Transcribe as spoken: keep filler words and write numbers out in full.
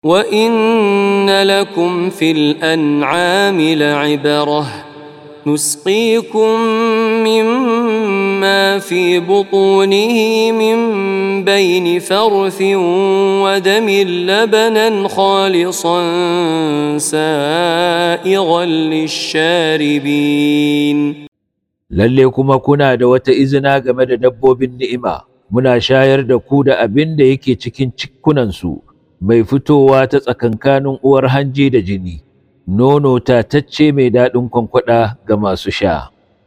وإن لكم في الأنعام لعبرة نسقيكم مما في بطونه من بين فرث ودم لبنا خالصا سائغا للشاربين. lalle kuma kuna da wata izina game da dabbobin ni'ima, muna shayar da ku da abin da yake cikin cikunansu mai fitowa ta tsakankanin uwar hanji da jini, nono tatacce mai daɗin kwankwada ga masu sha.